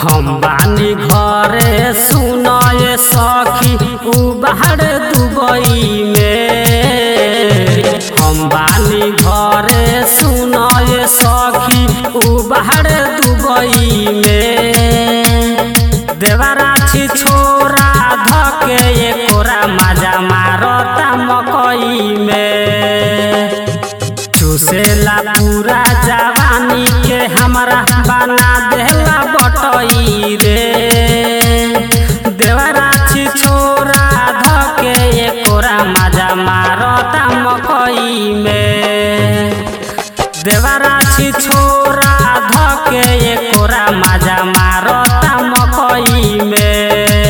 हम बानी घरे सुनाए सखी उ बाहर दुबई में। हम बानी घरे सुनाए सखी उ बाहर दुबई में। देवराछी छोरा धके एकोरा मजा मारता मकई में। चूसेला पूरा जवानी के हमरा बना देला बटई रे। देवराछी छोरा धके एकोरा मजा मारता मकई में। देवराछी छोरा धके एकोरा मजा मारता मकई में।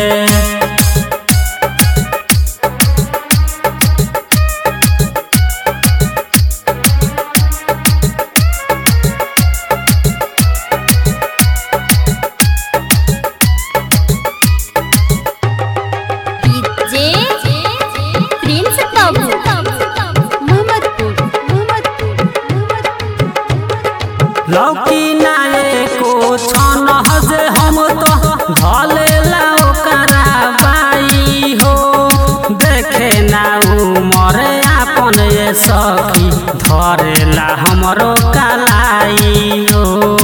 लौकी नाये को छन हजे हम तो भलेला ओकरा बाई हो। देखे ना उमर आपन ये सखी धरेला हमरो कलाई हो।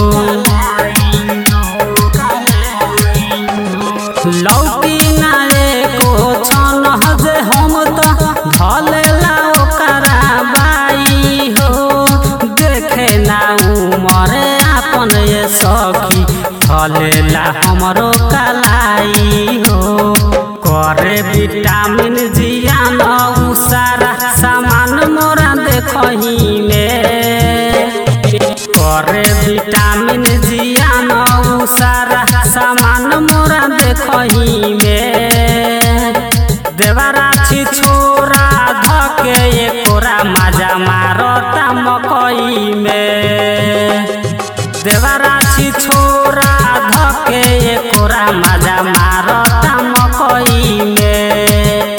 लौकी नाये को छन हजे हम तो भलेला ओकरा बाई हो। देखे ना उमरे आपन ये सखी फलेला हमरो कलाई हो। करे विटामिन जियान उ सारा सामान मोरा देखही में। करे विटामिन जियान उ सारा सामान मोरा देखही में। देवराछी छोरा धके एकोरा मजा मारता मकई में। देवराछी छोरा धके एकोरा मजा मारता मकई में।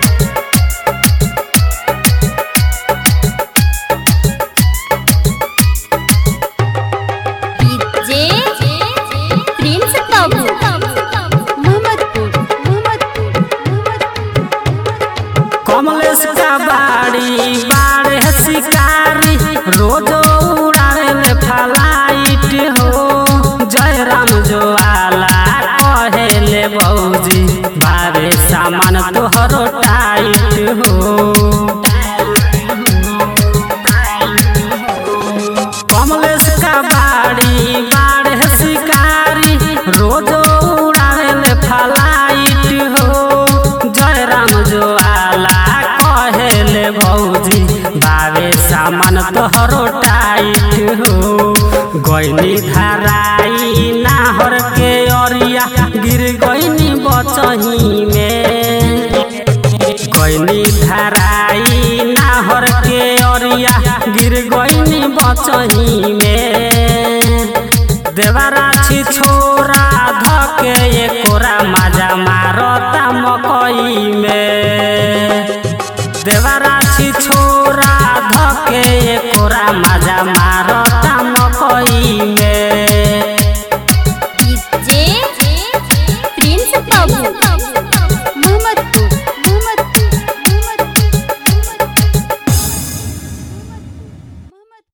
कमलेश का बाड़ी बाड़े शिकारी रोज उड़ावे फ्लाइट हो। जयराम जोआला कहेले बौजी बारे सामान तोहरो टाइट हो। कमलेश का बाड़ी बाड़े शिकारी रोज उड़ावे फ्लाइट हो। जयराम जोआला कहेले भौजी बावे सामान तोहरो टाइट हो। गईनी धराई नाहर के अरिया गिर गईनी बचही में। गईनी धराई नाहर के अरिया गिर गईनी बचही में। देवराछी छोरा